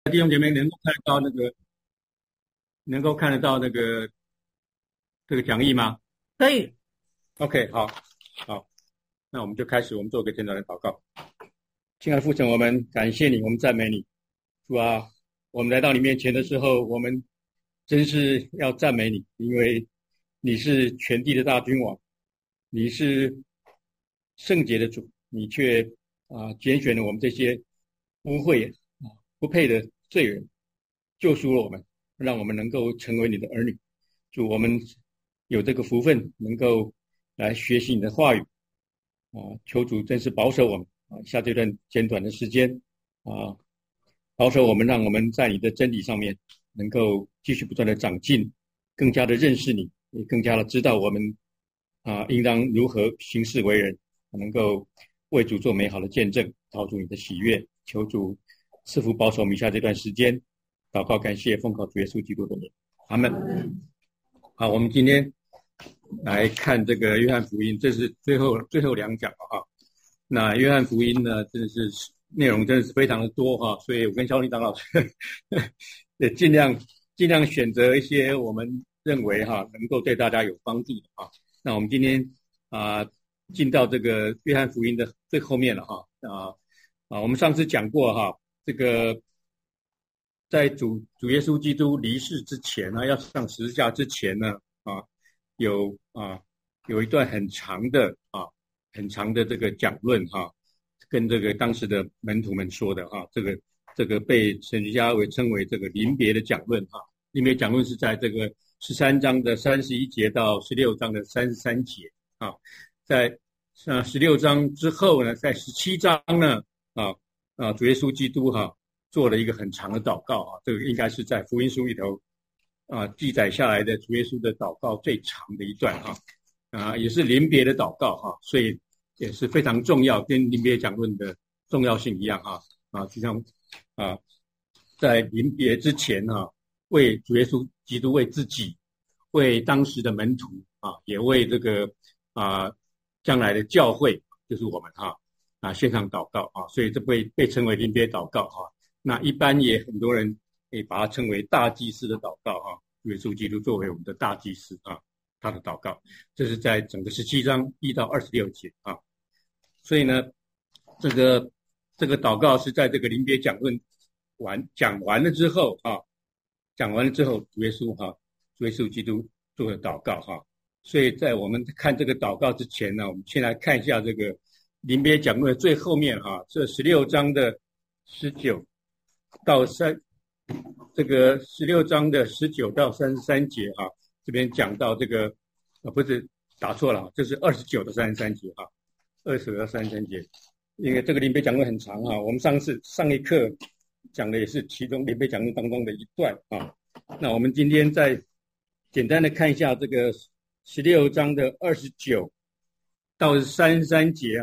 弟兄姐妹能够看得到这个讲义吗可以。 ？OK，好，那我们就开始，我们做个简短的祷告。亲爱的父神，我们感谢你，我们赞美你，主啊，我们来到你面前的时候，我们真是要赞美你，因为你是全地的大君王，你是圣洁的主，你却拣选了我们这些污秽不配的罪人，救赎了我们，让我们能够成为你的儿女。主，我们有这个福分，能够来学习你的话语求主真是保守我们下这段简短的时间保守我们，让我们在你的真理上面能够继续不断的长进，更加的认识你，也更加的知道我们应当如何行事为人，能够为主做美好的见证，讨主你的喜悦。求主赐福保守我们以下这段时间，祷告感谢，奉靠主耶稣基督的名，阿们。好，我们今天来看这个约翰福音，这是最后两讲那约翰福音呢，真的是内容真的是非常的多所以我跟肖立章老师也尽量选择一些我们认为能够对大家有帮助的那我们今天进到这个约翰福音的最后面了我们上次讲过这个在主耶稣基督离世之前要上十字架之前呢有一段很长的这个讲论跟这个当时的门徒们说的这个被神学家称为这个临别的讲论临别讲论是在这个13章的31节到16章的33节在16章之后呢，在17章呢主耶稣基督做了一个很长的祷告这个应该是在福音书里头记载下来的主耶稣的祷告最长的一段也是临别的祷告所以也是非常重要，跟临别讲论的重要性一样就像在临别之前为主耶稣基督，为自己，为当时的门徒也为这个将来的教会，就是我们献上祷告所以这被称为临别祷告那一般也很多人可把它称为大祭司的祷告主耶稣基督作为我们的大祭司他的祷告，这是在整个17章1到26节所以呢这个祷告是在这个临别讲论讲完了之后主耶稣基督做的祷告所以在我们看这个祷告之前呢，我们先来看一下这个临别讲论的最后面这16章的19到这个16章的19到33节这边讲到这个不是打错了，这是29到33节29到33节，因为这个临别讲论很长我们上一课讲的也是其中临别讲论当中的一段那我们今天再简单的看一下这个16章的29到33节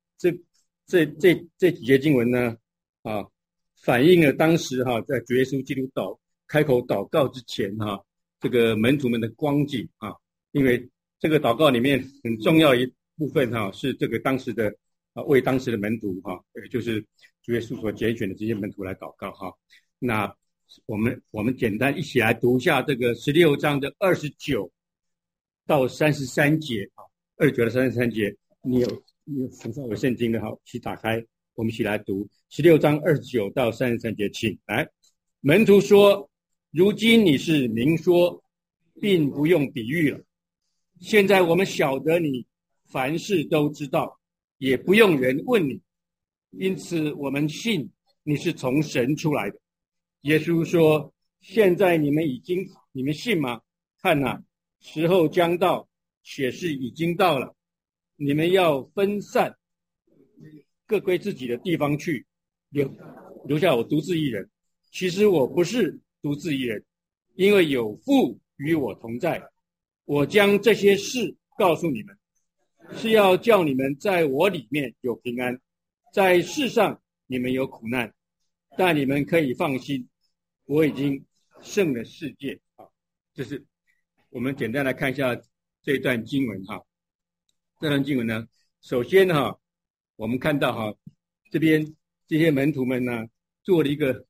这几节经文呢反映了当时在主耶稣基督开口祷告之前这个门徒们的光景因为这个祷告里面很重要一部分是这个当时的为当时的门徒也就是主耶稣所拣选的这些门徒来祷告那我们简单一起来读一下这个16章的29到33节29到33节，你有手上有圣经的一起打开，我们一起来读16章29到33节，请来。门徒说：如今你是明说，并不用比喻了。现在我们晓得你凡事都知道，也不用人问你，因此我们信你是从神出来的。耶稣说：现在你们信吗？看时候将到，且是已经到了，你们要分散，各归自己的地方去，留下我独自一人。其实我不是独自一人，因为有父与我同在。我将这些事告诉你们，是要叫你们在我里面有平安。在世上你们有苦难，但你们可以放心，我已经胜了世界这是我们简单来看一下这一段经文这段经文呢，首先我们看到这边这些门徒们呢做了一个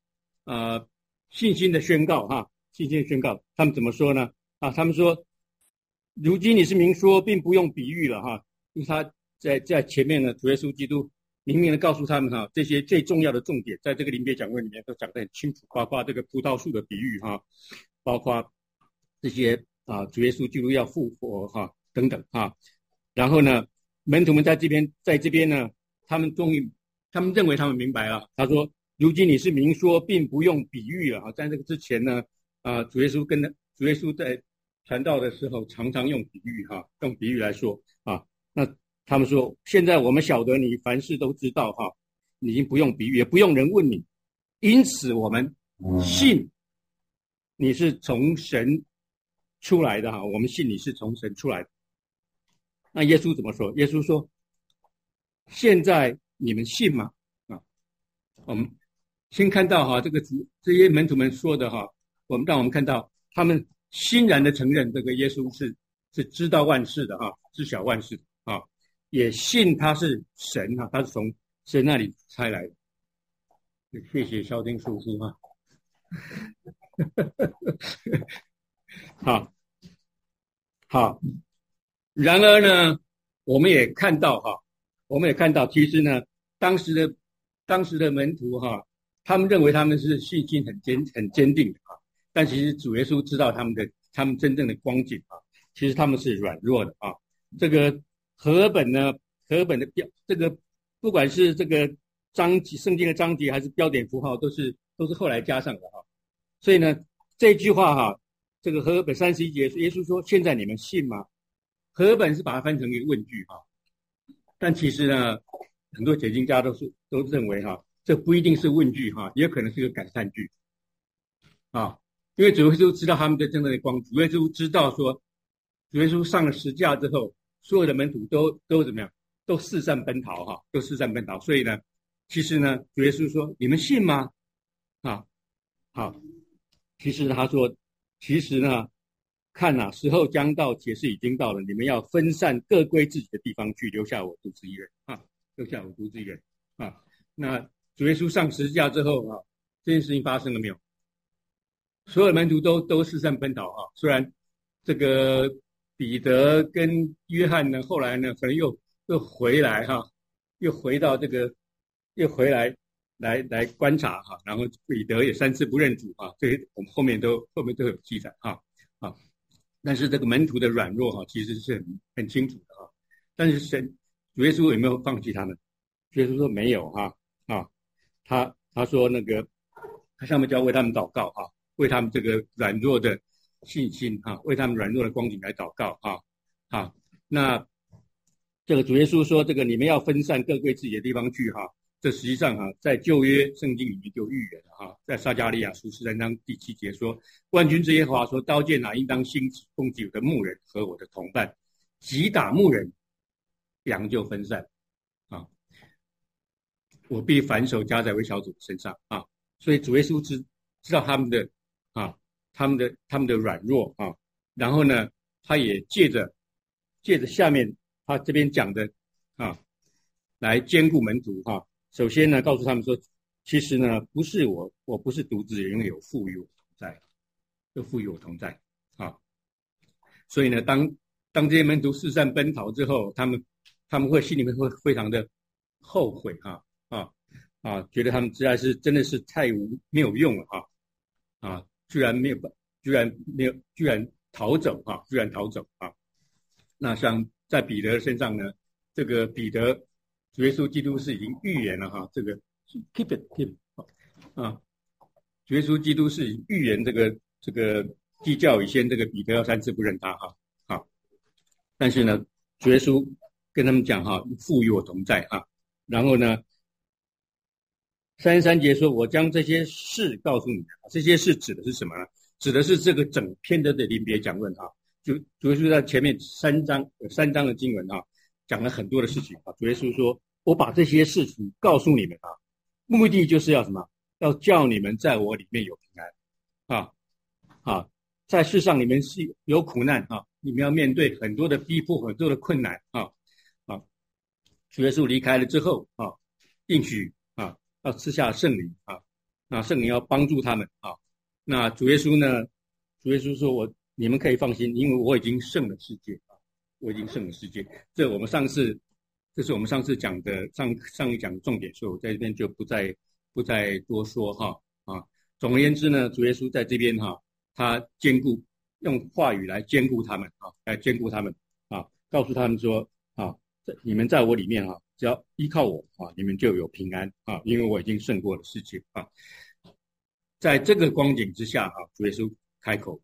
信心的宣告哈，信心的宣告，他们怎么说呢？他们说，如今你是明说，并不用比喻了哈，因为他在前面呢，主耶稣基督明明的告诉他们哈，这些最重要的重点，在这个临别讲论里面都讲得很清楚，包括这个葡萄树的比喻哈，包括这些主耶稣基督要复活哈等等哈。然后呢，门徒们在这边呢，他们认为他们明白了。他说，如今你是明说，并不用比喻了哈。在这个之前呢，主耶稣在传道的时候常常用比喻哈，用比喻来说啊。那他们说，现在我们晓得你凡事都知道哈，你已经不用比喻，也不用人问你，因此我们信你是从神出来的哈，我们信你是从神出来的。那耶稣怎么说？耶稣说，现在你们信吗？我们先看到哈，这些门徒们说的哈，让我们看到他们欣然的承认这个耶稣是知道万事的哈，知晓万事的啊，也信他是神哈，他是从神那里差来的。谢谢肖丁叔叔哈。好，然而呢，我们也看到，其实呢，当时的门徒哈，他们认为他们是信心很坚定的啊，但其实主耶稣知道他们真正的光景啊，其实他们是软弱的啊。这个和本的这个不管是这个圣经的章节还是标点符号，都是后来加上的哈。所以呢，这句话哈，这个和本31节，耶稣说：“现在你们信吗？”和本是把它翻成一个问句哈，但其实呢，很多解经家都认为哈，这不一定是问句哈，也有可能是个感叹句啊，因为主耶稣知道他们的真正的光，主耶稣知道说，主耶稣上了十架之后，所有的门徒都怎么样，都四散奔逃哈，所以呢，其实呢，主耶稣说：“你们信吗？”好，其实他说，其实呢，看呐，时候将到，且是已经到了，你们要分散，各归自己的地方去，留下我独自一人啊，留下我独自一人啊。那主耶稣上十字架之后啊，这件事情发生了没有？所有门徒都四散奔逃啊。虽然这个彼得跟约翰呢，后来呢，可能又回来哈，又回到又回来观察哈，然后彼得也3次不认主啊，这些我们后面都有记载哈啊。但是这个门徒的软弱哈，其实是很清楚的啊。但是主耶稣有没有放弃他们？主耶稣说没有哈啊，他说他上面就要为他们祷告哈，为他们这个软弱的信心哈，为他们软弱的光景来祷告啊。那这个主耶稣说，这个你们要分散，各归自己的地方去哈。这实际上在旧约圣经里面就预言了哈，在撒迦利亚书13章第7节说：“万军之耶和华说，刀剑应当兴起，攻击我的牧人和我的同伴，击打牧人，羊就分散啊。我必反手加在微小组身上啊。”所以主耶稣知道他们的软弱啊，然后呢，他也借着下面他这边讲的啊，来兼顾门徒哈。首先呢，告诉他们说，其实呢，不是我不是独自人，因为有父与我同在，有父与我同在啊。所以呢，当这些门徒四散奔逃之后，他们心里面会非常的后悔觉得他们真的是太没有用了居然逃走啊。那像在彼得身上呢，这个彼得主耶稣基督是已经预言了哈，这个 keep it 啊，主耶稣基督是预言这个鸡叫以先，这个彼得要3次不认他但是呢，主耶稣跟他们讲父与我同在然后呢33节说，我将这些事告诉你们。这些事指的是什么呢？指的是这个整篇的临别讲论主耶稣在前面3章的经文讲了很多的事情主耶稣说，我把这些事情告诉你们目的就是要什么？要叫你们在我里面有平安在世上你们是有苦难你们要面对很多的逼迫，很多的困难主耶稣离开了之后应许要赐下圣灵那圣灵要帮助他们啊。那主耶稣呢？主耶稣说你们可以放心，因为我已经胜了世界啊，我已经胜了世界。这是我们上次讲的上一讲的重点，所以我在这边就不再多说哈啊。总而言之呢，主耶稣在这边哈，他用话语来兼顾他们啊，来兼顾他们啊，告诉他们说啊，你们在我里面啊，只要依靠我啊，你们就有平安啊，因为我已经胜过了世界啊。在这个光景之下啊，主耶稣开口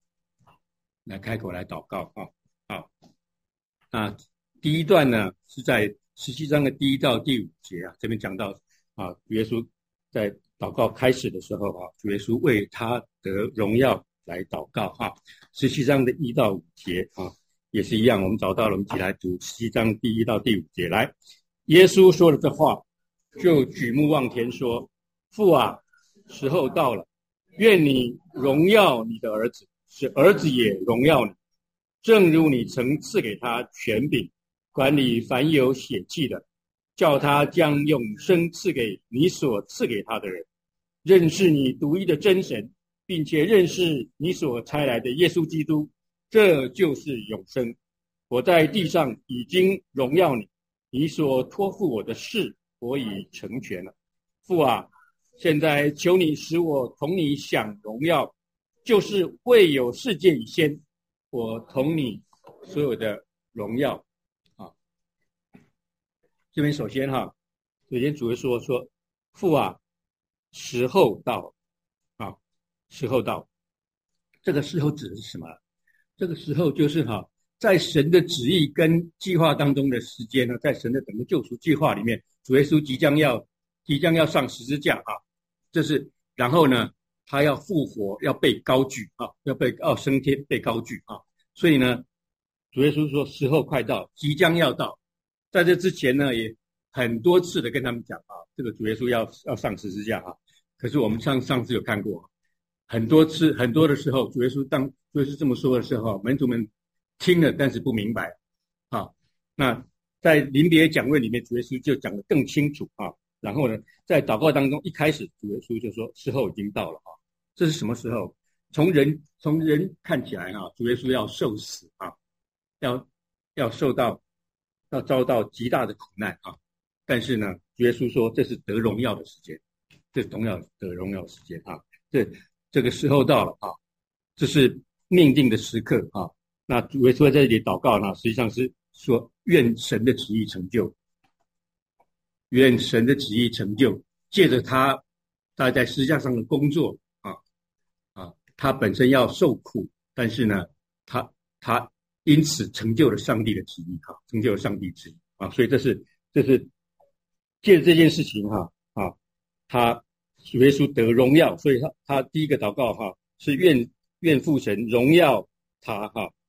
来祷告啊。那第一段呢是在17章的第1到第5节啊，这边讲到啊，主耶稣在祷告开始的时候啊，主耶稣为他得荣耀来祷告啊。17章的1到5节啊，也是一样，我们找到了，我们一起来读17章第1到第5节来。耶稣说了这话，就举目望天说：父啊，时候到了，愿你荣耀你的儿子，使儿子也荣耀你，正如你曾赐给他权柄，管理凡有血气的，叫他将永生赐给你所赐给他的人，认识你独一的真神，并且认识你所差来的耶稣基督，这就是永生。我在地上已经荣耀你，你所托付我的事，我已成全了。父啊，现在求你使我同你享荣耀，就是未有世界以先，我同你所有的荣耀啊。这边首先主耶稣说父啊，时候到啊，时候到。这个时候指的是什么？这个时候就是在神的旨意跟计划当中的时间呢，在神的整个救赎计划里面，主耶稣即将要上十字架啊，这是然后呢，他要复活，要被高举啊，要升天被高举啊，所以呢，主耶稣说时候快到，即将要到。在这之前呢，也很多次的跟他们讲啊，这个主耶稣要上十字架啊。可是我们上次有看过很多的时候，主耶稣这么说的时候，门徒们听了但是不明白啊。那在临别讲论里面，主耶稣就讲得更清楚啊。然后呢，在祷告当中，一开始主耶稣就说时候已经到了啊。这是什么时候？从人看起来主耶稣要受死啊，要遭到极大的苦难啊。但是呢，主耶稣说这是得荣耀的时间，这是得荣耀的时间啊。这个时候到了啊，这是命定的时刻啊。那主耶稣在这里祷告呢，实际上是说愿神的旨意成就，愿神的旨意成就，借着他在十字架上的工作他本身要受苦，但是呢，他因此成就了上帝的旨意成就了上帝旨意啊。所以这是借着这件事情他主耶稣得荣耀，所以他第一个祷告是愿父神荣耀他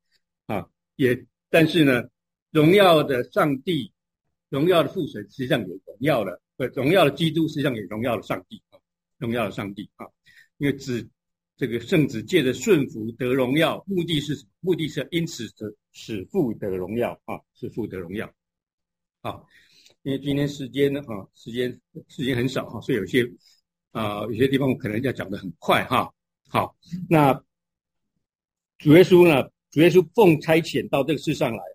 但是呢，荣耀的上帝，荣耀的父神实际上也荣耀了，荣耀的基督实际上也荣耀了上帝荣耀了上帝因为这个圣子借着顺服得荣耀，目的是因此使父得荣耀使父得荣耀因为今天时间时间很少所以有些地方我可能要讲得很快好，那主耶稣奉差遣到这个世上来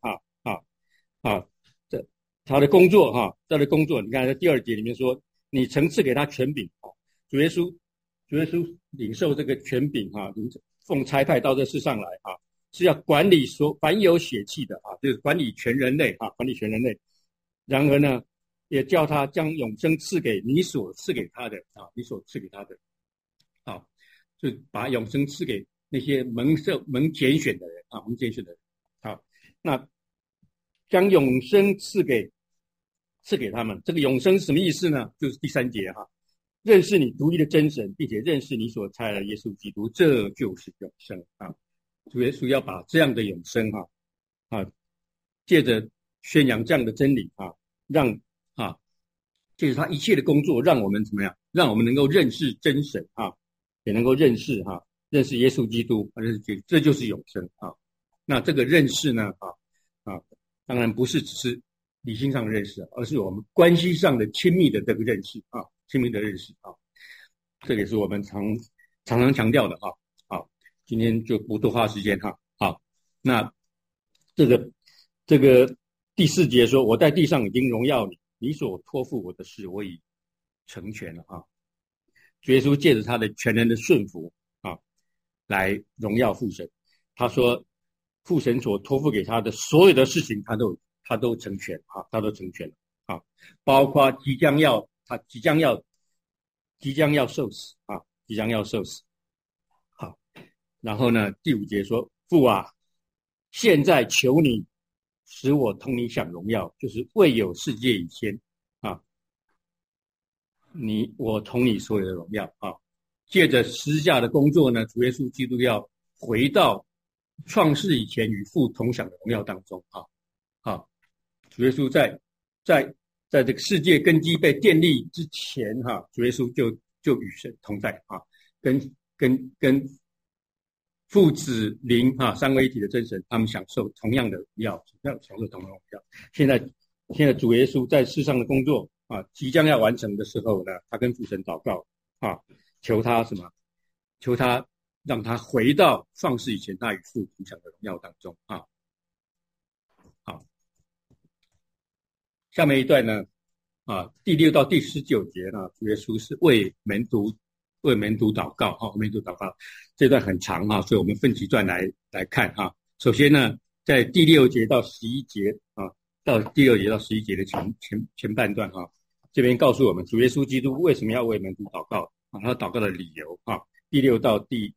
他的工作你看在第2节里面说，你曾赐给他权柄主耶稣领受这个权柄奉差派到这世上来是要管理凡有血气的就是管理全人类管理全人类。然而呢，也叫他将永生赐给你所赐给他的你所赐给他的就把永生赐给那些蒙拣选的人蒙拣选的人那将永生赐给他们。这个永生是什么意思呢？就是第3节认识你独一的真神，并且认识你所差来的耶稣基督，这就是永生主耶稣要把这样的永生借着宣扬这样的真理让借着他一切的工作，让我们怎么样？让我们能够认识真神也能够认识耶稣基督这就是永生那这个认识呢当然不是只是理性上的认识，而是我们关系上的亲密的这个认识亲密的认识这也是我们常常强调的哈。好，今天就不多花时间哈。好，那这个第4节说，我在地上已经荣耀你，你所托付我的事，我已成全了啊。主耶稣借着他的全人的顺服啊，来荣耀父神。他说，父神所托付给他的所有的事情，他都成全啊，他都成全了啊，包括即将要受死啊，即将要受死。好，然后呢，第5节说，父啊，现在求你使我同你享荣耀，就是未有世界以前啊，我同你所有的荣耀啊。借着十字架的工作呢，主耶稣基督要回到创世以前与父同享的荣耀当中啊。好，主耶稣在这个世界根基被建立之前哈，主耶稣就与神同在啊，跟父子灵哈三位一体的真神，他们享受同样的荣耀，享受同样的荣耀。现在主耶稣在世上的工作啊，即将要完成的时候呢，他跟父神祷告啊，求他什么？求他让他回到创世以前他与父同享的荣耀当中啊。好，下面一段呢啊，第6到第19节呢，主耶稣是为门徒祷告啊，门徒祷告这段很长啊，所以我们分几段来看啊。首先呢，在第6节到11节啊，到第6节到11节的前半段啊，这边告诉我们主耶稣基督为什么要为门徒祷告啊，他祷告的理由啊。第6到第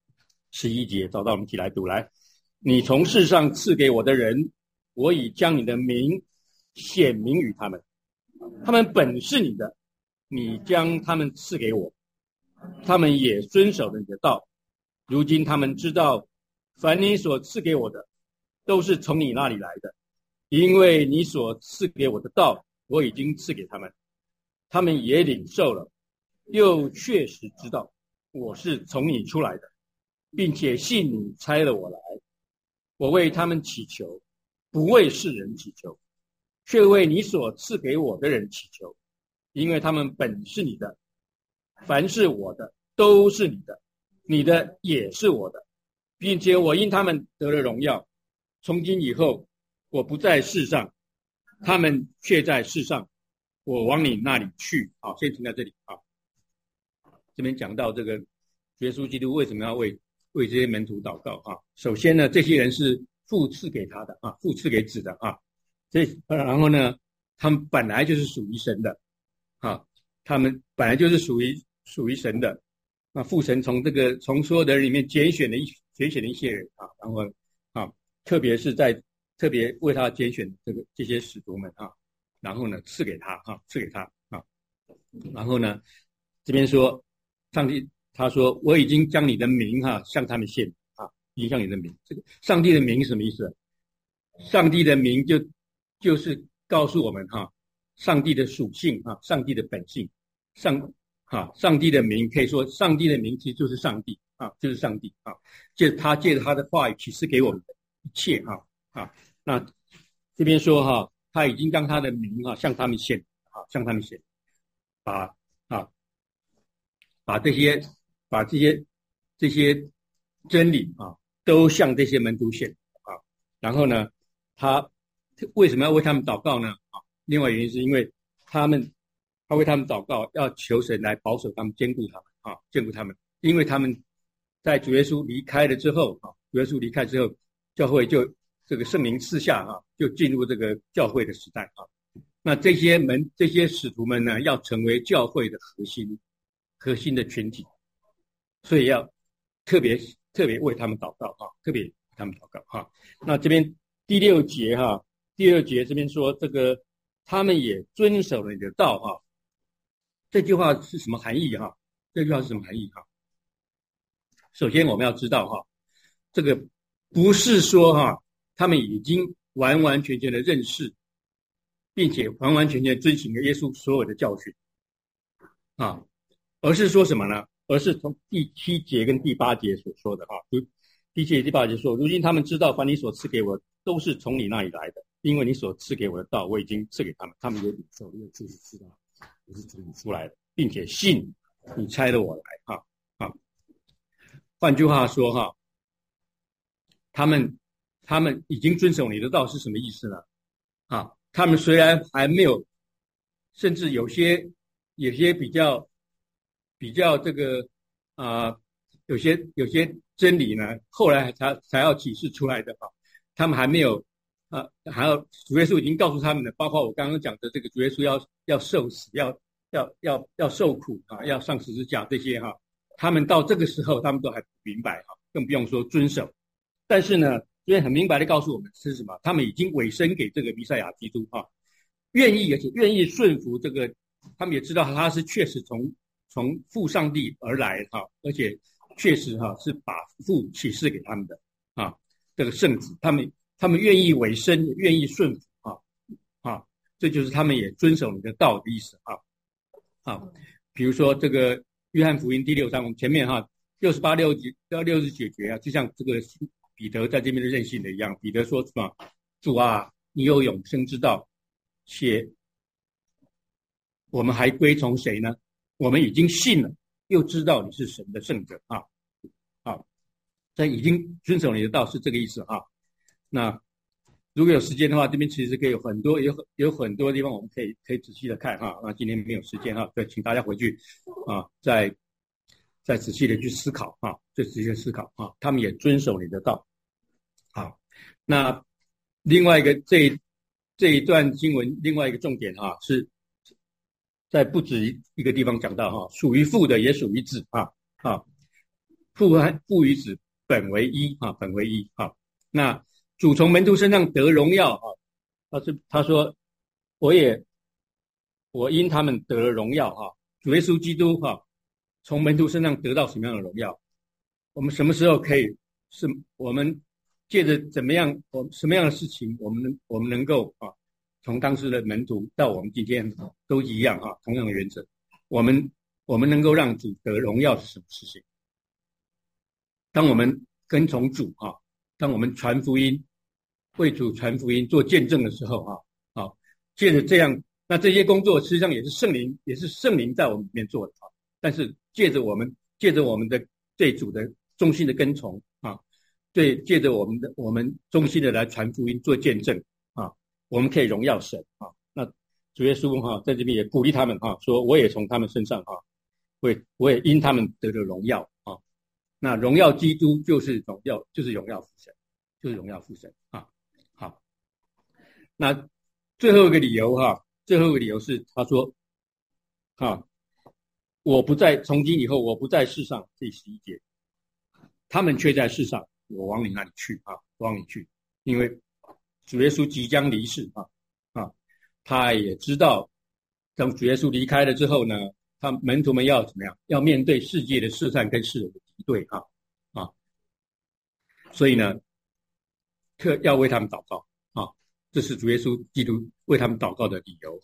11节，找到我们一起来读来。你从世上赐给我的人，我已将你的名显明于他们，他们本是你的，你将他们赐给我，他们也遵守了你的道。如今他们知道，凡你所赐给我的，都是从你那里来的，因为你所赐给我的道，我已经赐给他们，他们也领受了，又确实知道我是从你出来的，并且信你差了我来。我为他们祈求，不为世人祈求，却为你所赐给我的人祈求，因为他们本是你的，凡是我的都是你的，你的也是我的，并且我因他们得了荣耀。从今以后，我不在世上，他们却在世上，我往你那里去。好，先停在这里啊。这边讲到这个耶稣基督为什么要为这些门徒祷告啊？首先呢，这些人是父赐给他的啊，父赐给子的啊。然后呢，他们本来就是属于神的啊，他们本来就是属于神的。那父神从所有的人里面拣选了一些人啊，然后啊，特别为他拣选这些使徒们啊，然后呢赐给他啊。然后呢，这边说上帝他说我已经将你的名向他们献啊，已经向你的名。这个上帝的名是什么意思？上帝的名就是告诉我们上帝的属性上帝的本性。上帝的名可以说上帝的名其实就是上帝啊，就是上帝啊，借着他的话语启示给我们的一切那这边说他已经将他的名向他们献把这些真理都向这些门徒献然后呢，他为什么要为他们祷告呢？另外原因是因为他为他们祷告，要求神来保守他们，坚固他们，因为他们在主耶稣离开了之后教会就这个圣灵赐下就进入这个教会的时代那这些使徒们呢，要成为教会的核心的群体，所以要特别为他们祷告特别为他们祷告那这边第6节这边说这个他们也遵守了你的道这句话是什么含义这句话是什么含义首先我们要知道这个不是说他们已经完完全全的认识，并且完完全全遵循了耶稣所有的教训而是说什么呢？而是从第7节跟第8节所说的第7节第8节说，如今他们知道凡你所赐给我都是从你那里来的，因为你所赐给我的道我已经赐给他们，他们也领受，因为就是知道我是从你出来的，并且信你差了我来哈啊。换句话说哈，他们已经遵守你的道是什么意思呢？啊，他们虽然还没有，甚至有些比较这个有些真理呢，后来才要启示出来的哈，他们还没有还要主耶稣已经告诉他们的，包括我刚刚讲的这个主耶稣要受死，要受苦啊，要上十字架这些哈，他们到这个时候他们都还不明白哈，更不用说遵守。但是呢，这边很明白的告诉我们是什么？他们已经委身给这个弥赛亚基督哈，愿意而且愿意顺服这个，他们也知道他是确实从父上帝而来哈，而且确实哈是把父启示给他们的啊，这个圣子，他们愿意委身，也愿意顺服啊，这就是他们也遵守你的道的意思啊。比如说这个约翰福音第6章，我们前面哈68、69节啊，就像这个彼得在这边的任性的一样，彼得说什么？主啊，你有永生之道，且我们还归从谁呢？我们已经信了，又知道你是神的圣者啊，这已经遵守你的道是这个意思啊。那如果有时间的话，这边其实可以有很多地方我们可以仔细的看哈。那今天没有时间哈，对，请大家回去啊，再仔细的去思考啊，再仔细的思考啊。他们也遵守你的道。好，那另外一个这一段经文另外一个重点哈，是在不止一个地方讲到哈，属于父的也属于子父与子本为一啊，本为一啊。那主从门徒身上得荣耀啊，他说我因他们得了荣耀哈。主耶稣基督从门徒身上得到什么样的荣耀？我们什么时候可以是我们借着什么样的事情，我们能够从当时的门徒到我们今天都一样同样的原则，我们能够让主得荣耀是什么事情？当我们跟从主当我们传福音，为主传福音做见证的时候借着这样，那这些工作实际上也是圣灵在我们里面做的但是借着我们的对主的忠心的跟从对，借着我们忠心的来传福音做见证我们可以荣耀神那主耶稣在这边也鼓励他们说我也从他们身上我也因他们得了荣耀那荣耀基督就是荣耀父神，就是荣耀父神好，那最后一个理由是他说我不在，从今以后我不在世上，第11节，他们却在世上，我往你那里去往你去，因为主耶稣即将离世他也知道当主耶稣离开了之后呢，他门徒们要怎么样？要面对世界的试探跟世人的敌对所以呢要为他们祷告这是主耶稣基督为他们祷告的理由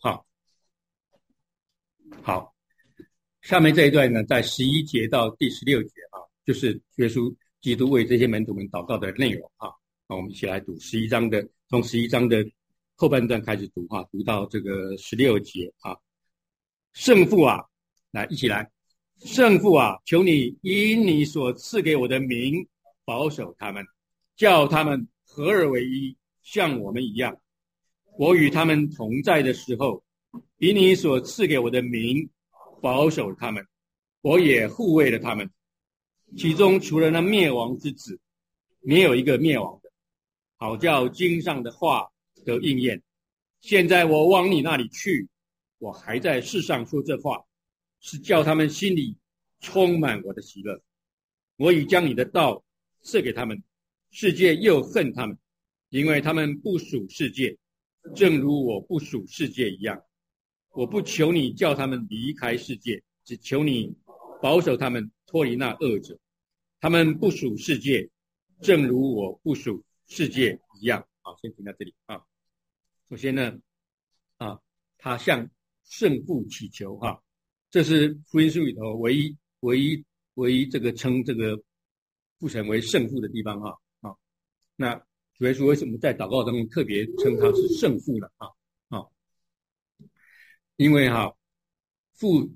好，下面这一段呢，在11节到第16节就是主耶稣基督为这些门徒们祷告的内容我们一起来读从11章的后半段开始读读到这个16节圣父来一起来，圣父求你因你所赐给我的名保守他们，叫他们合而为一，像我们一样。我与他们同在的时候，以你所赐给我的名保守他们，我也护卫了他们。其中除了那灭亡之子，没有一个灭亡的，好叫经上的话得应验。现在我往你那里去，我还在世上说这话，是叫他们心里充满我的喜乐。我已将你的道赐给他们，世界又恨他们，因为他们不属世界，正如我不属世界一样。我不求你叫他们离开世界，只求你保守他们脱离那恶者。他们不属世界，正如我不属世界一样。好，先停在这里首先呢他向圣父祈求这是福音书里头唯一这个称这个父神为圣父的地方那主耶稣为什么在祷告当中特别称他是圣父呢因为父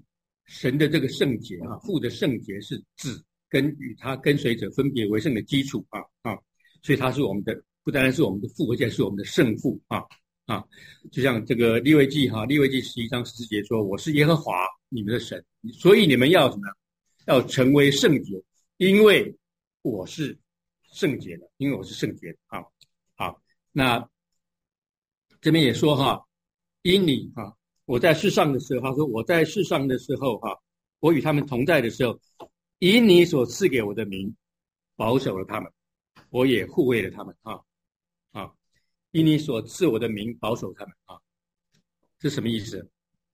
神的这个圣洁啊，父的圣洁是子跟与他跟随者分别为圣的基础所以他是我们的，不单单是我们的父，而且是我们的圣父就像这个利未记利未记11章14节说，我是耶和华你们的神，所以你们要什么？要成为圣洁，因为我是圣洁的，因为我是圣洁的好，那这边也说因你我在世上的时候，他说我在世上的时候我与他们同在的时候，以你所赐给我的名保守了他们，我也护卫了他们以你所赐我的名保守他们这什么意思？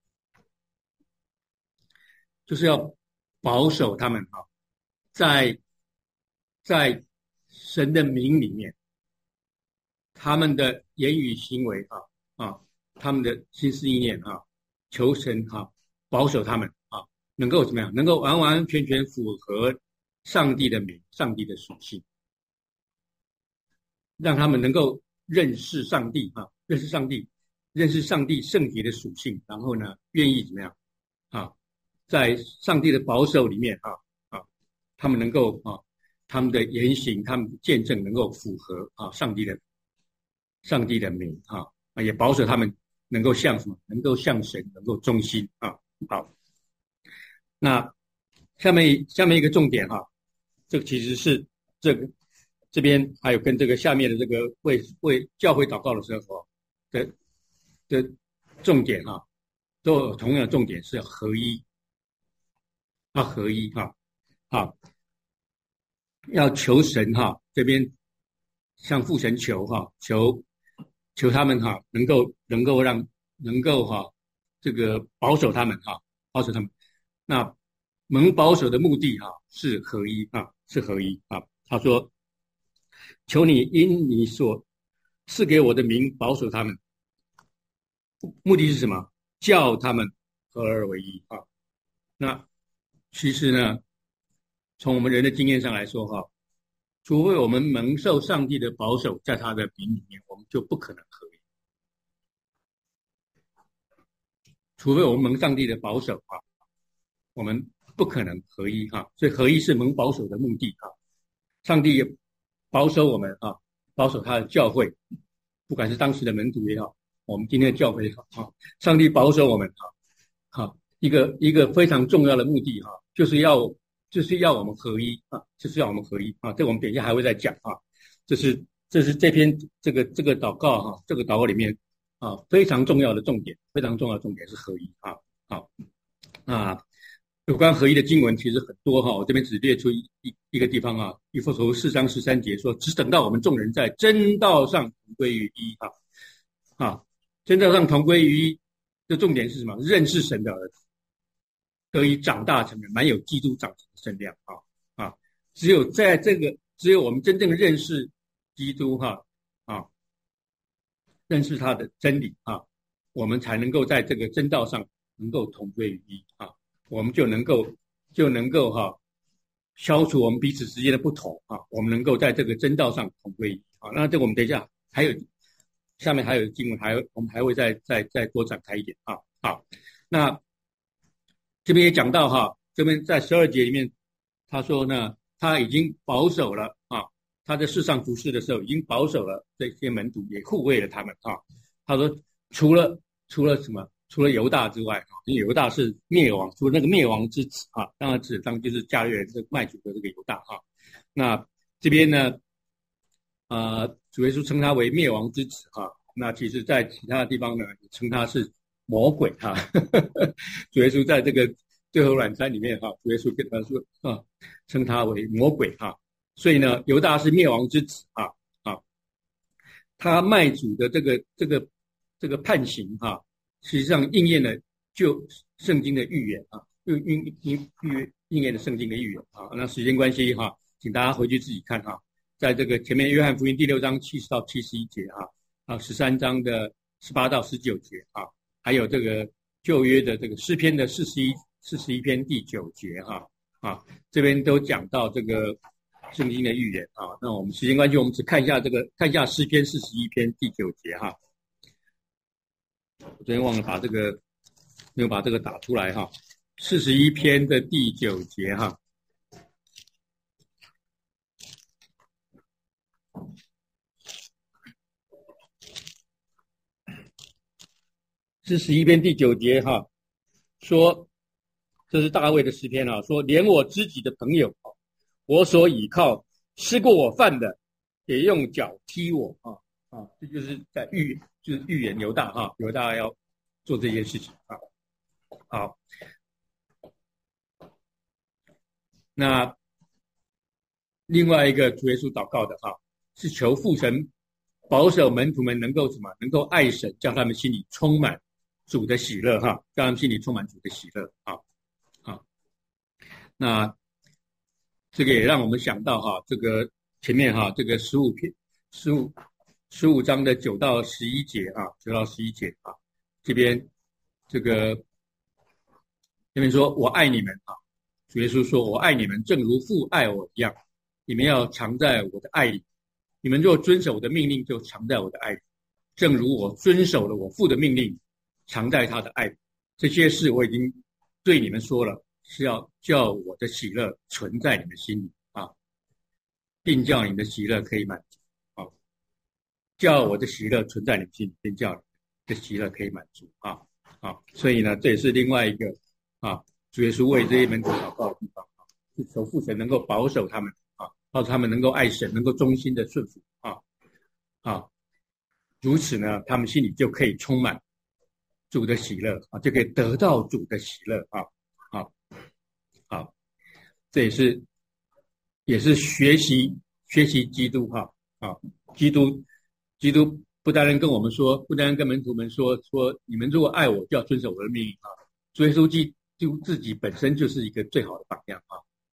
就是要保守他们在神的名里面，他们的言语行为他们的心思意念求神保守他们能够怎么样？能够完完全全符合上帝的名、上帝的属性，让他们能够认识上帝认识上帝圣洁的属性，然后呢，愿意怎么样在上帝的保守里面他们能够他们的言行、他们的见证能够符合上帝的名也保守他们能够向什么？能够向神能够忠心好，那下面一个重点这个其实是这边还有跟这个下面的这个为教会祷告的时候的重点都有同样的重点，是合一合一要求神这边向父神求求他们能够这个保守他们保守他们。那蒙保守的目的是合一是合一他说，求你因你所赐给我的名保守他们，目的是什么？叫他们合而为一那其实呢，从我们人的经验上来说除非我们蒙受上帝的保守，在他的名里面，我们就不可能合一。除非我们蒙上帝的保守我们不可能合一所以合一是蒙保守的目的上帝保守我们保守他的教会，不管是当时的门徒也好，我们今天的教会也好上帝保守我们一个非常重要的目的就是要我们合一就是要我们合一这个我们等一下还会再讲这是这篇这个祷告这个祷告里面非常重要的重点，非常重要的重点是合一有关合一的经文其实很多我这边只列出一个地方以弗所4章13节说，只等到我们众人在真道上同归于一真道上同归于一的重点是什么？认识神的儿子，得以长大成人，满有基督长成的身量只有我们真正认识基督认识他的真理我们才能够在这个真道上能够同归于一我们就能够消除我们彼此之间的不同我们能够在这个真道上同归于一那这个我们等一下还有下面还有经文，我们还会再多展开一点好，那这边也讲到这边在12节里面他说呢，他已经保守了他在世上服事的时候已经保守了这些门徒，也护卫了他们他说除了什么？除了犹大之外因为犹大是灭亡，除了那个灭亡之子当然指当就是加略这个卖主的这个犹大那这边呢主耶稣称他为灭亡之子那其实在其他的地方呢称他是魔鬼主耶稣在这个最后晚餐里面主耶稣跟他说称他为魔鬼所以呢犹大是灭亡之子他卖主的这个判刑实际上应验了就圣经的预言应验了圣经的预言那时间关系请大家回去自己看在这个前面约翰福音第6章70到71节13章的18到19节还有这个旧约的这个诗篇的41篇第9节这边都讲到这个圣经的预言那我们时间关系，我们只看一下诗篇41篇第9节我昨天忘了没有把这个打出来 41篇的第9节哈。41篇第9节哈，说这是大卫的诗篇啊，说连我知己的朋友，我所倚靠吃过我饭的，也用脚踢我这就是在预言犹大哈，犹大要做这件事情啊。好，那另外一个主耶稣祷告的哈，是求父神保守门徒们能够什么？能够爱神，叫他们心里充满主的喜乐哈，让他们心里充满主的喜乐啊。那这个也让我们想到哈，这个前面哈，这个15章的9到11节啊，9到11节啊，这边说我爱你们啊，主耶稣说我爱你们，正如父爱我一样，你们要常在我的爱里。你们若遵守我的命令，就常在我的爱里，正如我遵守了我父的命令，常在他的爱里。这些事我已经对你们说了，是要叫我的喜乐存在你们心里啊，并叫你们的喜乐可以满足啊，叫我的喜乐存在你们心里，并叫你们的喜乐可以满足啊。所以呢，这也是另外一个主耶稣为这些门徒祷告的地方啊，是求父神能够保守他们啊，保守他们能够爱神，能够忠心的顺服如此呢，他们心里就可以充满主的喜乐啊，就可以得到主的喜乐这也是学习基督基督不单单跟我们说，不单单跟门徒们说你们如果爱我，就要遵守我的命令啊。主耶稣基督自己本身就是一个最好的榜样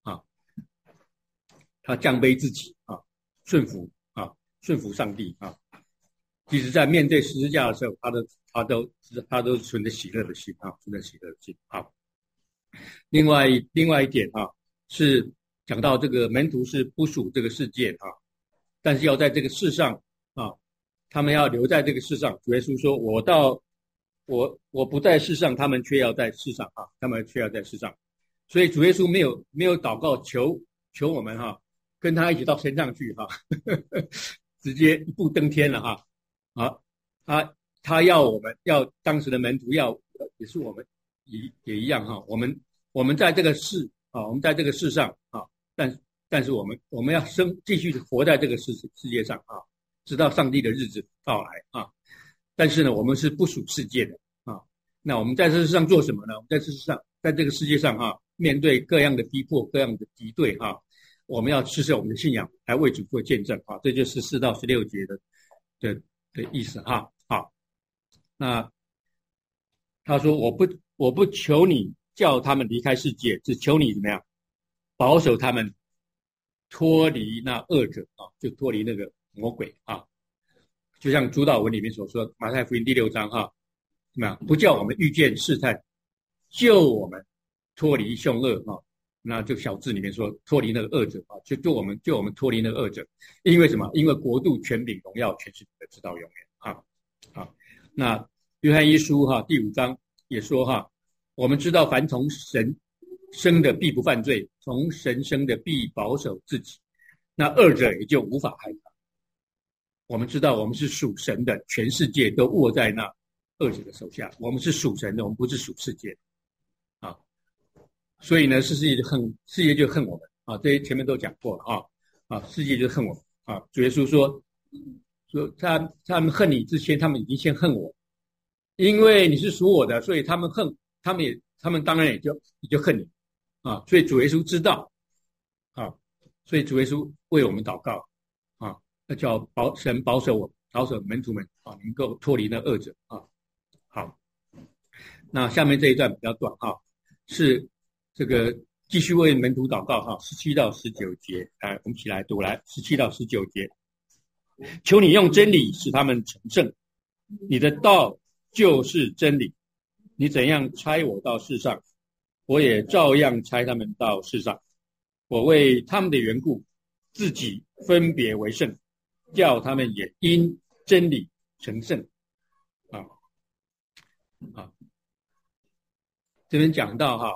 他降卑自己顺服上帝即使在面对十字架的时候，他都是存着喜乐的心存着喜乐的心另外一点是讲到这个门徒是不属这个世界但是要在这个世上他们要留在这个世上。主耶稣说我不在世上，他们却要在世上他们却要在世上。所以主耶稣没有祷告求我们跟他一起到天上去直接一步登天了他要我们要当时的门徒也是我们也一样我们在这个世我们在这个世上但是我们要继续活在这个世界上直到上帝的日子到来但是呢，我们是不属世界的那我们在这世上做什么呢？我们在这个世界上面对各样的逼迫、各样的敌对我们要持守我们的信仰，来为主做见证这就是4到16节的意思那他说我不求你叫他们离开世界，只求你怎么样保守他们脱离那恶者就脱离那个魔鬼就像主祷文里面所说，马太福音第6章怎么样？不叫我们遇见试探，救我们脱离凶恶那就小字里面说脱离那个恶者救我们脱离那个恶者。因为什么？因为国度、权柄、荣耀全是你的，直到永远那约翰一书第5章也说我们知道凡从神生的必不犯罪，从神生的必保守自己，那恶者也就无法害他。我们知道我们是属神的，全世界都握在那恶者的手下。我们是属神的，我们不是属世界的所以呢，世界就恨我们这些前面都讲过了世界就恨我们主耶稣说他们恨你之前，他们已经先恨我，因为你是属我的，所以他们当然也就恨你所以主耶稣知道所以主耶稣为我们祷告那叫神保守我，保守门徒们能够脱离那恶者好，那下面这一段比较短是这个继续为门徒祷告17到19节，来我们一起来读来17到19节。求你用真理使他们成圣，你的道就是真理。你怎样差我到世上，我也照样差他们到世上。我为他们的缘故，自己分别为圣，叫他们也因真理成圣这边讲到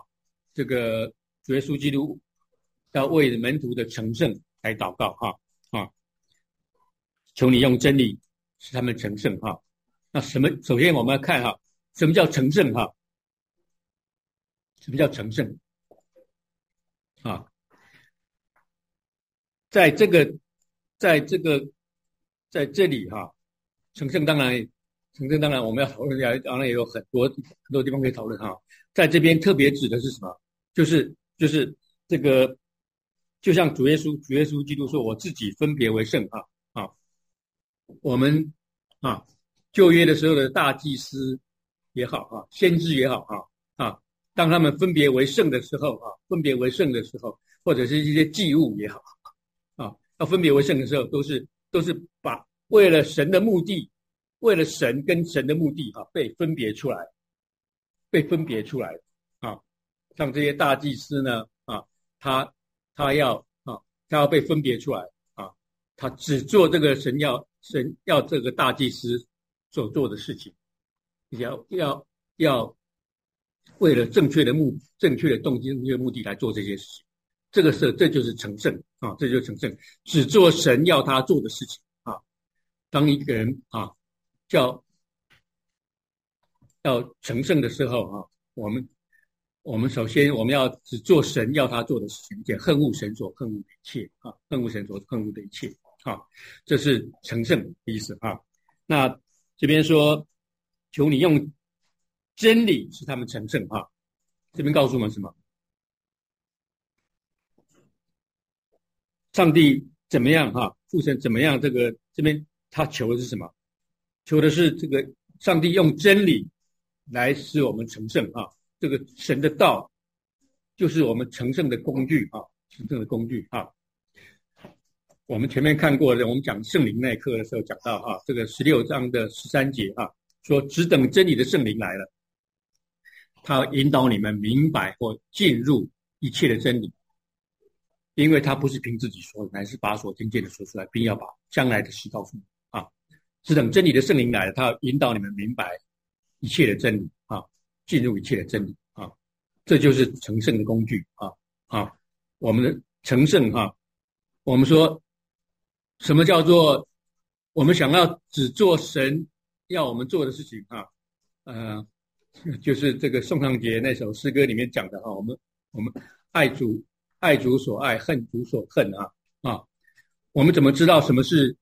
这个主耶稣基督要为门徒的成圣来祷告求你用真理使他们成圣那首先我们要看什么叫成圣什么叫成圣在这里成圣当然我们要讨论一下，当然也有很多地方可以讨论在这边特别指的是什么？就是这个，就像主耶稣基督说：“我自己分别为圣我们旧约的时候的大祭司也好先知也好当他们分别为圣的时候或者是一些祭物也好要分别为圣的时候，都是把为了神的目的，为了神跟神的目的被分别出来像这些大祭司呢他要被分别出来他只做这个神要这个大祭司所做的事情，要为了正确的动机、正确的目的来做这些事情。这就是成圣这就是成圣，只做神要他做的事情当一个人要成圣的时候我们首先我们要只做神要他做的事情，且恨恶神所恨恶的一切恨恶神所恨恶的一切这是成圣的意思那这边说求你用真理使他们成圣这边告诉我们什么？上帝怎么样父神怎么样？这边他求的是什么？求的是这个上帝用真理来使我们成圣这个神的道就是我们成圣的工具成圣的工具我们前面看过的，我们讲圣灵那一课的时候讲到这个16章的13节说只等真理的圣灵来了，他引导你们明白或进入一切的真理，因为他不是凭自己说的，乃是把所听见的说出来，并要把将来的事告诉你只等真理的圣灵来了，他引导你们明白一切的真理进入一切的真理这就是成圣的工具我们的成圣我们说什么叫做我们想要只做神要我们做的事情就是这个宋尚杰那首诗歌里面讲的我们爱主所爱，恨主所恨我们怎么知道什么是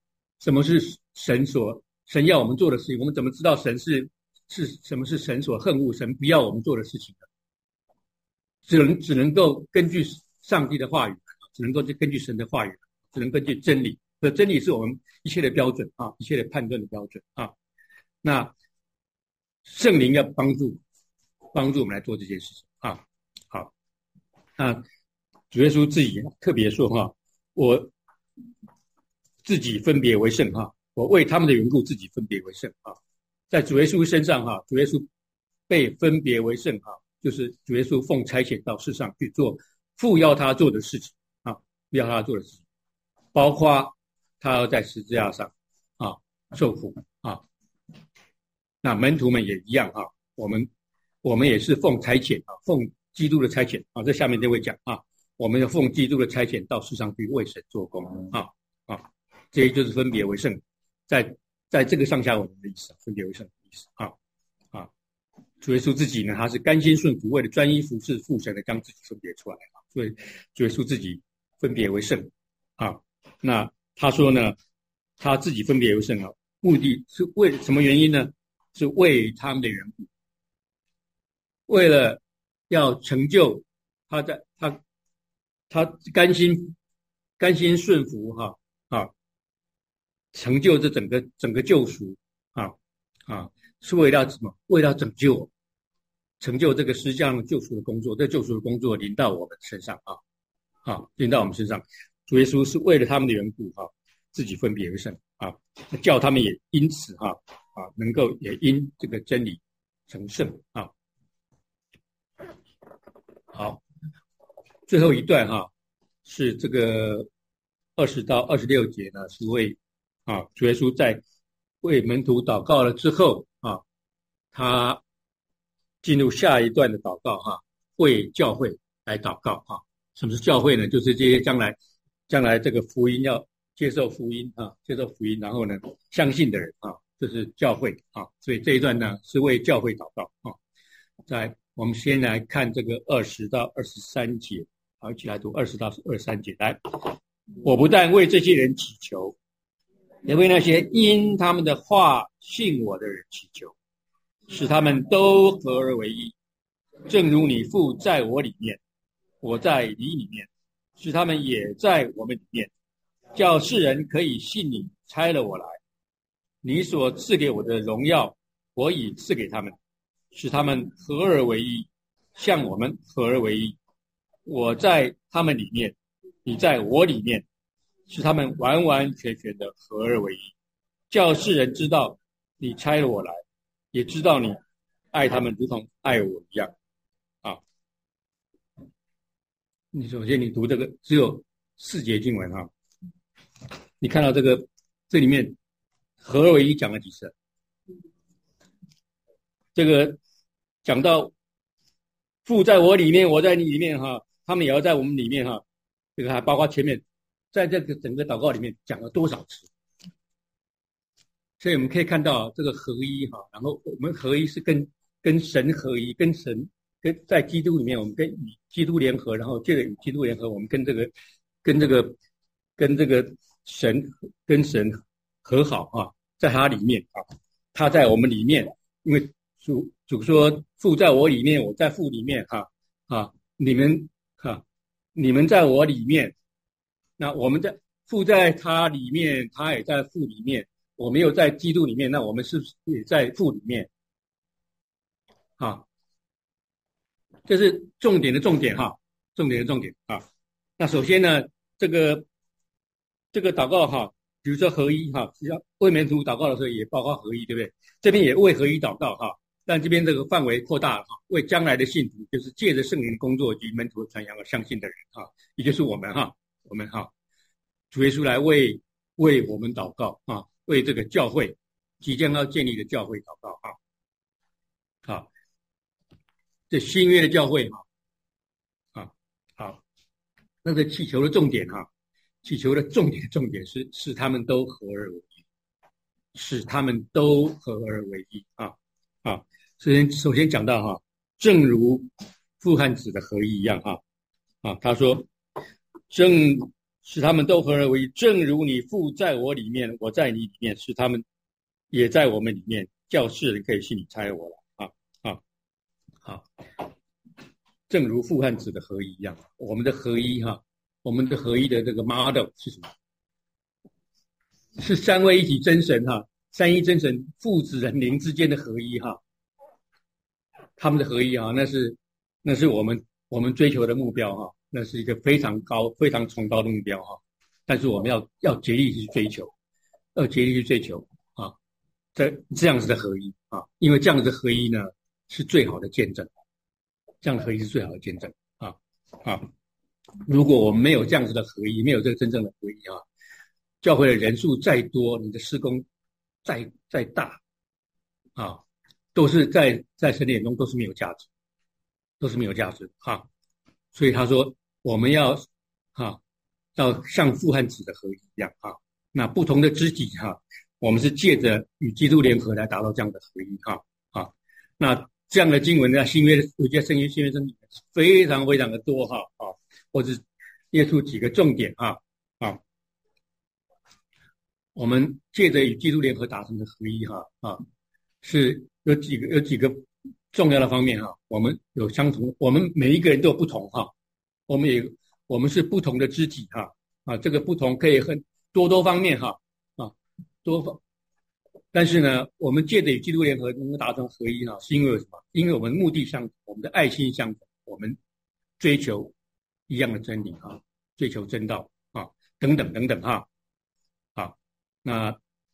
神要我们做的事情？我们怎么知道神是什么是神所恨恶、神不要我们做的事情呢？只能够根据上帝的话语，只能够根据神的话语，只能根据真理。真理是我们一切的标准一切的判断的标准那圣灵要帮助我们来做这件事情好，那主耶稣自己特别说我自己分别为圣我为他们的缘故自己分别为圣在主耶稣身上主耶稣被分别为圣就是主耶稣奉差遣到世上去做父要他做的事情要他做的事情，包括他要在十字架上受苦那门徒们也一样我们也是奉差遣奉基督的差遣这下面就会讲我们要奉基督的差遣到世上去为神做工这些就是分别为圣，在这个上下文的意思分别为圣的意思主耶稣自己呢，他是甘心顺服，为了专一服侍父神的，将自己分别出来所以主耶稣自己分别为圣那他说呢，他自己分别为圣目的是为什么原因呢？是为他们的缘故，为了要成就他甘心顺服成就这整个救赎是为了什么？为了成就这个十字架的救赎的工作，这救赎的工作临到我们身上临到我们身上。主耶稣是为了他们的缘故自己分别为圣叫他们也因此能够也因这个真理成圣好，最后一段是这个20到26节呢，是为主耶稣在为门徒祷告了之后他进入下一段的祷告为教会来祷告啊。什么是教会呢？就是这些将来这个福音要接受福音啊，接受福音，然后呢相信的人啊，这是教会啊。所以这一段呢是为教会祷告啊。我们先来看这个20到23节，好，一起来读20到23节。来，我不但为这些人祈求，也为那些因他们的话信我的人祈求，使他们都合而为一，正如你父在我里面，我在你里面，使他们也在我们里面，叫世人可以信你差了我来。你所赐给我的荣耀，我已赐给他们，使他们合而为一，像我们合而为一。我在他们里面，你在我里面，使他们完完全全的合而为一，叫世人知道你差了我来，也知道你爱他们如同爱我一样啊。你首先你读这个只有4节经文啊，你看到这里面合而为一讲了几次？这个讲到父在我里面，我在你里面哈，他们也要在我们里面哈。这个还包括前面在这个整个祷告里面讲了多少次？所以我们可以看到这个合一哈，然后我们合一是跟神合一，跟在基督里面，我们跟与基督联合，然后借着与基督联合，我们跟这个神和好啊，在他里面啊，他在我们里面，因为主说父在我里面，我在父里面你们在我里面，那我们父在他里面，他也在父里面，我们又在基督里面，那我们是不是也在父里面啊？这是重点的重点哈，重点的重点啊。那首先呢，这个祷告哈，比如说合一哈，实际上为门徒祷告的时候也包括合一，对不对？这边也为合一祷告哈，但这边这个范围扩大哈，为将来的信徒，就是借着圣灵工作及门徒的传扬而相信的人哈，也就是我们哈，主耶稣来为我们祷告啊，为这个教会即将要建立的教会祷告啊。好，这新约的教会好，那个祈求的重点祈求的重点是使他们都合而为一，使他们都合而为一啊。首先讲到正如父和子的合一一样他说使他们都合而为一，正如你父在我里面，我在你里面，使他们也在我们里面，叫世人可以信你差我来好，正如父和子的合一一样，我们的合一我们的合一的这个 model 是什么？是三位一体真神三一真神父子人灵之间的合一他们的合一那是我们追求的目标那是一个非常高非常崇高的目标但是我们要竭力去追求，这样子的合一因为这样子的合一呢是最好的见证，这样的合一是最好的见证如果我们没有这样子的合一，没有这个真正的合一教会的人数再多，你的事工再大都是在神的眼中都是没有价值，所以他说我们要像父和子的合一一样那不同的肢体我们是借着与基督联合来达到这样的合一那这样的经文呢，新约有些圣经新约圣经非常非常的多我只列出几个重点我们借着与基督联合达成的合一是有几个重要的方面我们有相同，我们每一个人都有不同我们是不同的肢体这个不同可以很多方面但是呢，我们借着与基督联合能够达成合一是因为什么？因为我们目的相同，我们的爱心相同，我们追求一样的真理追求真道等等那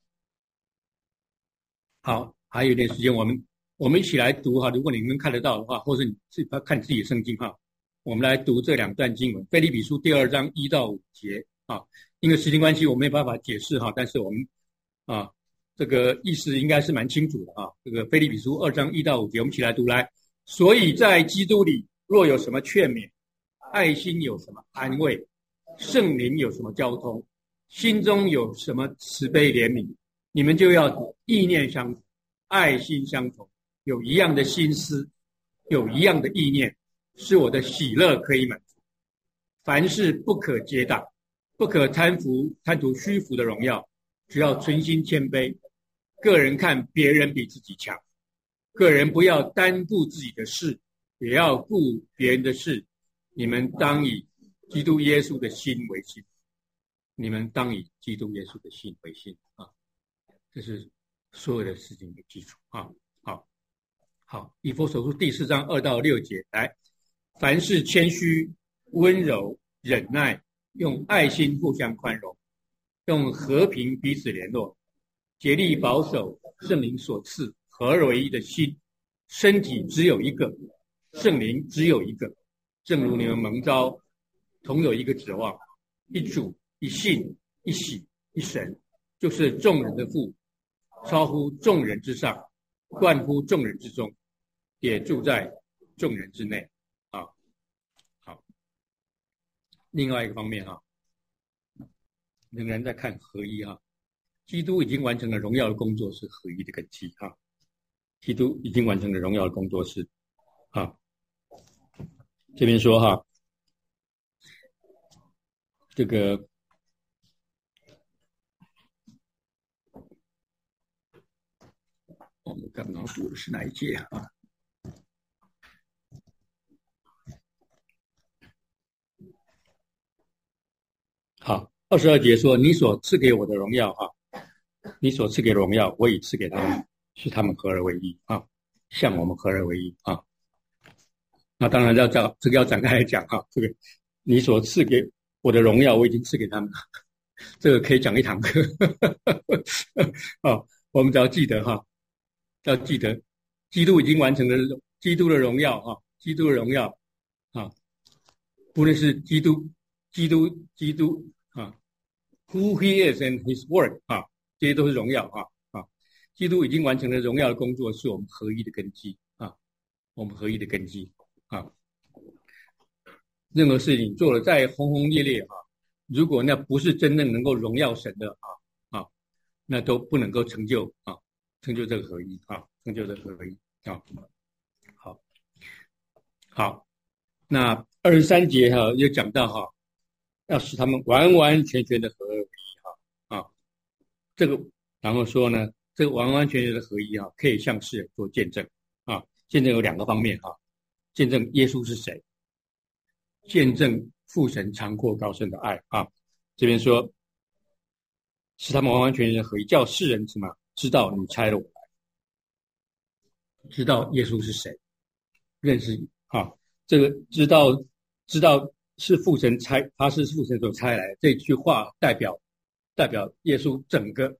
好，还有一点时间，我们一起来读如果你们看得到的话，或是你自己看自己的圣经我们来读这2段经文，腓立比书第2章1到5节因为时间关系我没有办法解释但是我们这个意思应该是蛮清楚的这个腓立比书2章1到5节，我们一起来读来。所以在基督里， 若有什么劝勉，爱心有什么安慰，圣灵有什么交通，心中有什么慈悲怜悯，你们就要意念相同，爱心相同，有一样的心思，有一样的意念，使我的喜乐可以满足。凡事不可结党，不可贪图虚浮的荣耀，只要存心谦卑，个人看别人比自己强，个人不要单顾自己的事，也要顾别人的事。你们当以基督耶稣的心为心，你们当以基督耶稣的心为心啊！这是所有的事情的基础啊！好，以弗所书第4章2到6节，来，凡事谦虚、温柔、忍耐，用爱心互相宽容，用和平彼此联络，竭力保守圣灵所赐合而为一的心，身体只有一个，圣灵只有一个，正如你们蒙召，同有一个指望，一主、一信、一喜、一神，就是众人的父，超乎众人之上，贯乎众人之中，也住在众人之内。好，另外一个方面仍然在看合一基督已经完成了荣耀的工作，是合一的根基基督已经完成了荣耀的工作是这边说这个我们刚刚读的是哪一节好，22节说，你所赐给我的荣耀你所赐给的荣耀，我已赐给他们，使他们合而为一像我们合而为一那当然这个要展开来讲这个你所赐给我的荣耀，我已经赐给他们了，这个可以讲一堂课我们只要记得要记得，基督已经完成了基督的荣耀基督的荣耀不论是基督who he is and his work 这些都是荣耀基督已经完成了荣耀的工作，是我们合一的根基我们合一的根基任何事情做了再轰轰烈烈如果那不是真正能够荣耀神的那都不能够成就这个合一成就这个合一好，那23节又讲到要使他们完完全全的合而为一这个然后说呢，这个完完全全的合一可以向世人做见证见证有2个方面见证耶稣是谁，见证父神长阔高深的爱这边说使他们完完全全的合一，叫世人什么知道你差了我来，知道耶稣是谁，认识这个知道是父神差，他是父神所差来的，这句话代表耶稣整个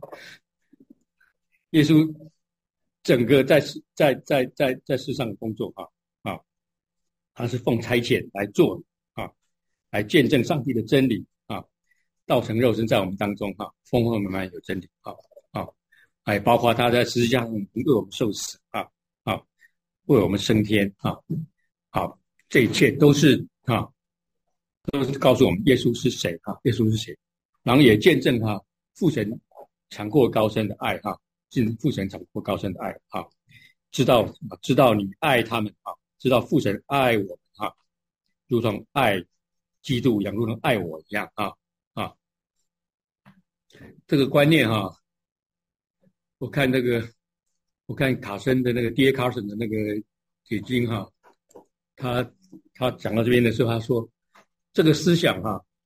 在世上的工作他是奉差遣来做来见证上帝的真理道成肉身在我们当中丰丰满满有真理还包括他在十字架上为我们受死为我们升天这一切都是告诉我们耶稣是谁耶稣是谁，然后也见证父神长阔高深的爱父神长阔高深的爱知道你爱他们知道父神爱我们如同爱基督一样，如同爱我一样这个观念我看卡森的那个 D.A. Carson 的那个解经他讲到这边的时候，他说这个思想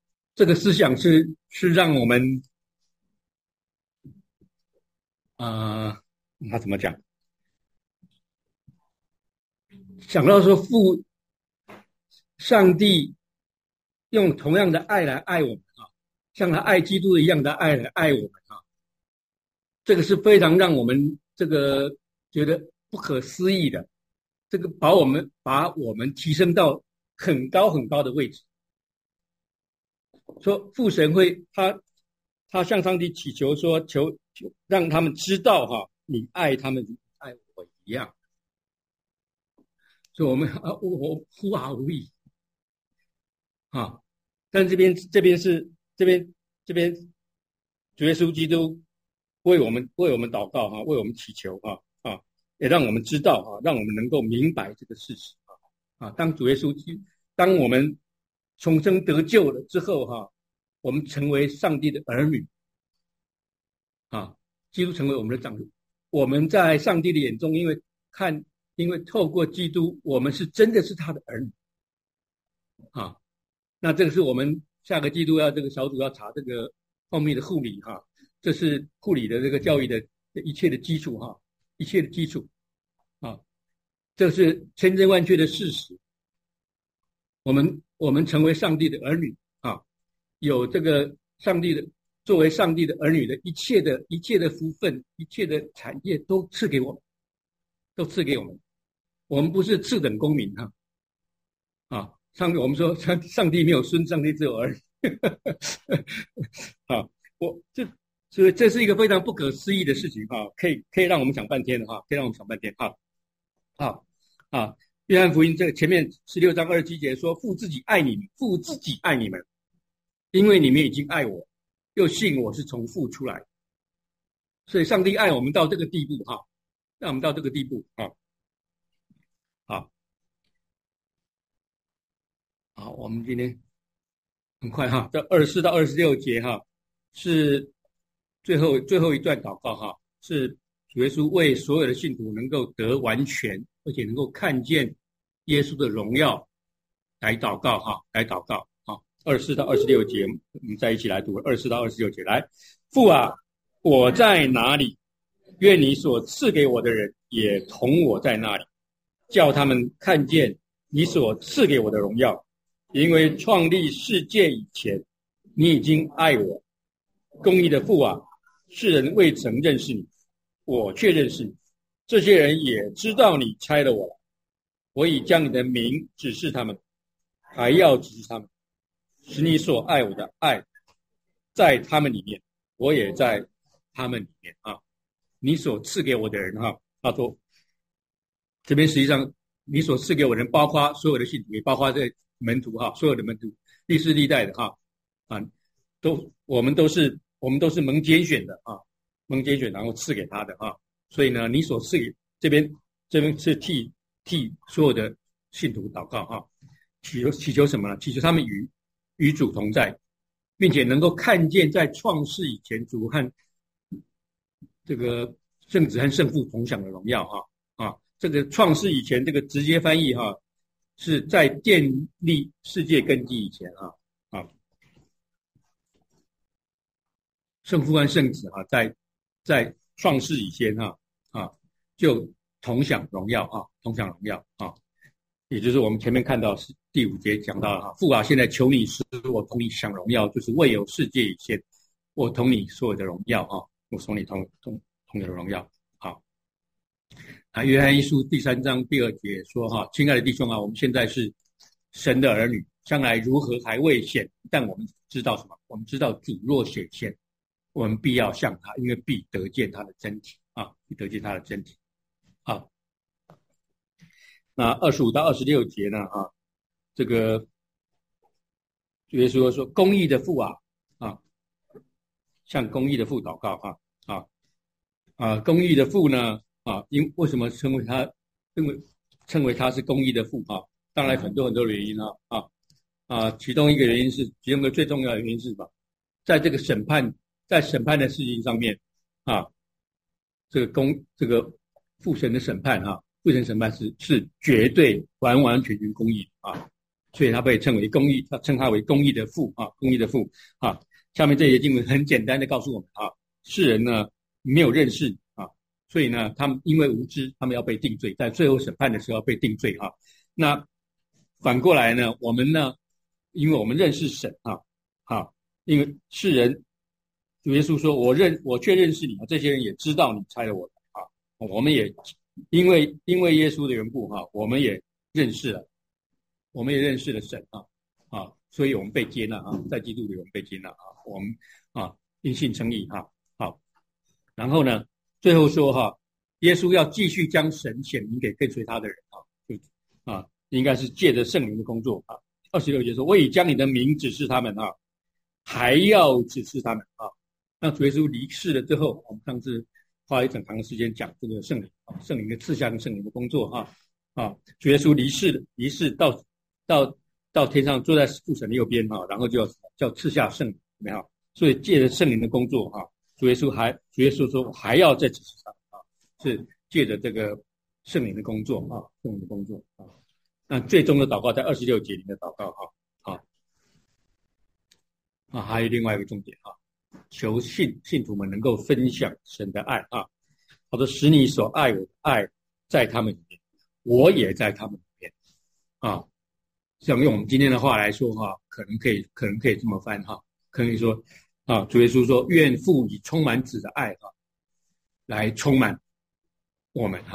是让我们他怎么讲？想到说上帝用同样的爱来爱我们像他爱基督一样的爱来爱我们这个是非常让我们这个觉得不可思议的，这个把我们提升到很高很高的位置。说父神会他向上帝祈求说求让他们知道你爱他们爱我一样。 所以我们我呼啊无益啊。但这边主耶稣基督为我们祷告哈，为我们祈求哈啊，也让我们知道哈，让我们能够明白这个事实啊。当我们重生得救了之后哈，我们成为上帝的儿女啊，基督成为我们的长子。我们在上帝的眼中，因为透过基督，我们是真的是他的儿女啊。那这个是我们下个季度这个小组要查这个后面的护理哈，这是护理的这个教育的一切的基础哈，一切的基础啊，这是千真万确的事实。我们成为上帝的儿女啊，有这个作为上帝的儿女的一切的福分，一切的产业都赐给我们，我们不是次等公民哈啊。我们说上帝没有孙，上帝只有儿女啊，所以这是一个非常不可思议的事情哈，可以让我们想半天的哈，可以让我们想半天啊。约翰福音这个前面16章27节说，父自己爱你们，因为你们已经爱我，又信我是从父出来。所以上帝爱我们到这个地步哈，让我们到这个地步啊。好，我们今天很快哈，这24到26节哈，是最后一段祷告哈，是主耶稣为所有的信徒能够得完全，而且能够看见耶稣的荣耀来祷告哈，24到26节，我们再一起来读24到26节。来，父啊，我在哪里？愿你所赐给我的人也同我在那里，叫他们看见你所赐给我的荣耀。因为创立世界以前，你已经爱我。公义的父啊，世人未曾认识你，我却认识你。这些人也知道你差了我来，我已将你的名指示他们，还要指示他们，使你所爱我的爱在他们里面，我也在他们里面啊。你所赐给我的人哈，他说这边实际上你所赐给我的人，包括所有的信徒，也包括这门徒哈，所有的门徒，历世历代的哈啊，我们都是蒙拣选的啊，蒙拣选然后赐给他的哈。所以呢，你所赐给这边是替所有的信徒祷告哈，祈求什么呢？祈求他们与主同在，并且能够看见在创世以前主和这个圣子和圣父同享的荣耀哈啊。这个创世以前这个直接翻译哈，是在建立世界根基以前啊，圣父和圣子在创世以前就同享荣耀啊，也就是我们前面看到第5节讲到父啊，现在求你使我同你享荣耀，就是未有世界以前，我同你所有的荣耀我同你同的荣耀约翰一书第3章第2节说亲爱的弟兄啊，我们现在是神的儿女，将来如何还未显，但我们知道什么？我们知道主若显现，我们必要向他，因为必得见他的真体必得见他的真体那25到26节呢这个主耶稣说公义的父向公义的父祷告公义的父呢为什么称为他是公义的父当然很多原因其中一个原因是，其中一个最重要的原因是什么？在审判的事情上面这个父神的审判父神审判是绝对完全公义所以他被称为公义，他称他为公义的父公义的父下面这些经文很简单的告诉我们世人呢没有认识所以呢他们因为无知，他们要被定罪，在最后审判的时候被定罪那反过来呢，我们呢因为我们认识神因为世人主耶稣说我却认识你这些人也知道你差了我来我们也因为耶稣的缘故我们也认识了神所以我们被接纳在基督里我们被接纳我们因信称义好，然后呢最后说耶稣要继续将神显明给跟随他的人应该是借着圣灵的工作啊。26节说，我已将你的名指示他们啊，还要指示他们啊。那主耶稣离世了之后，我们上次花一整堂的时间讲这个圣灵啊，圣灵的赐下跟圣灵的工作主耶稣离世到天上，坐在父神的右边然后就叫赐下圣灵，有没有？所以借着圣灵的工作主耶稣说还要再指示他是借着这个圣灵的工作圣灵的工作那最终的祷告在26节里面的祷告还有另外一个重点求信徒们能够分享神的爱好的，使你所爱我的爱在他们里面，我也在他们里面像用我们今天的话来说可能可以这么翻可以说主耶稣说，愿父以充满子的爱来充满我们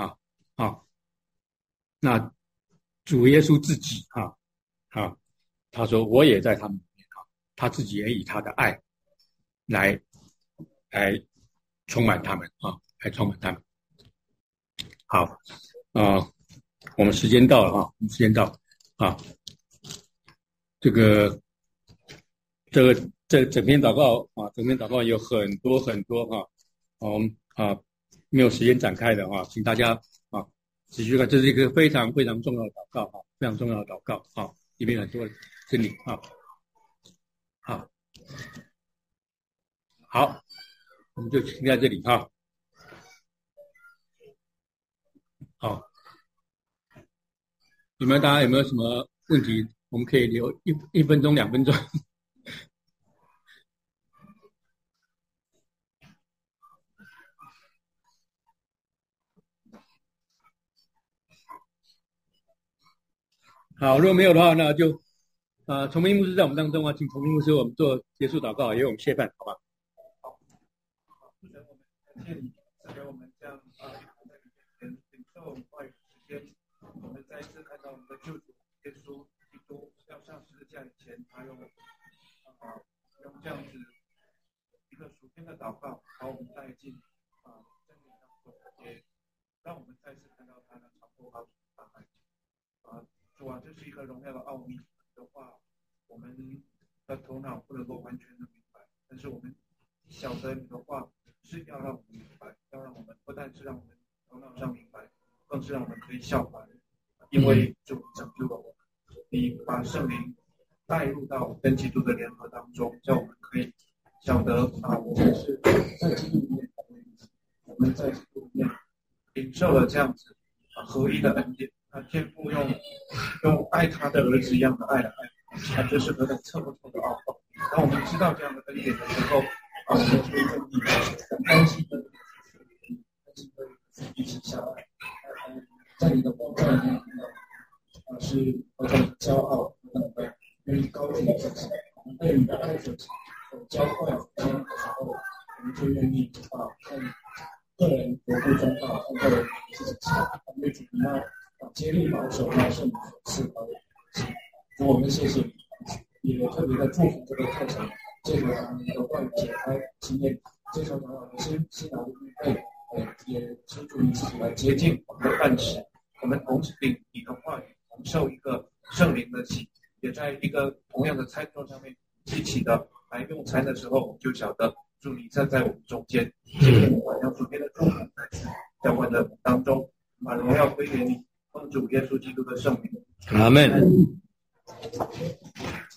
那主耶稣自己他说我也在他们里面他自己也以他的爱来充满他们来充满他们。好我们时间到了这整篇祷告有很多我们没有时间展开的请大家仔细看，这是一个非常非常重要的祷告非常重要的祷告里面很多真理好，我们就停在这里好，大家有没有什么问题？我们可以留1分钟2分钟。好，如果没有的话，那就崇明牧师在我们当中请崇明牧师为我们做结束祷告，也为我们谢饭，好吧？ 好，主神，我们感谢你赐给我们这样在你面前领受话语时间，我们再一次看到我们的救主耶稣基督要上十字架以前，他用这样子一个属天的祷告，把我们带进真理当中，也让我们再次看到他的长阔高大爱主这是一个荣耀的奥秘的话，我们的头脑不能够完全的明白，但是我们晓得你的话是要让我们明白，要让我们不但是让我们头脑上明白，更是让我们可以效法，因为主拯救了我们，你把圣灵带入到跟基督的联合当中，叫我们可以晓得我们是在基督里面，我们在基督里面领受了这样子合一的恩典。天父用爱他的儿子一样的爱来爱，这是何等测不透的奥秘。当我们知道这样的恩典的时候，我们就会愿意很高兴的一起下来，在你的光照里面是何等的骄傲，何等的愿意高举自己。我们被你的爱所浇灌的时候，我们就愿意看个人国度中看个人自己为主要竭力保守圣灵所赐的主，我们谢谢你，也特别的祝福这个课程，这个你的话语解开经验，接受长老的心脑的预备，也求主你自己来洁净我们的饭食，我们同时领你的话语，同受一个圣灵的喜，也在一个同样的餐桌上面一起的来用餐的时候，我们就晓得主你站在我们中间，今天晚上主天的祝福在我们的当中，把荣耀归给你。奉主耶稣基督的圣名， 阿们。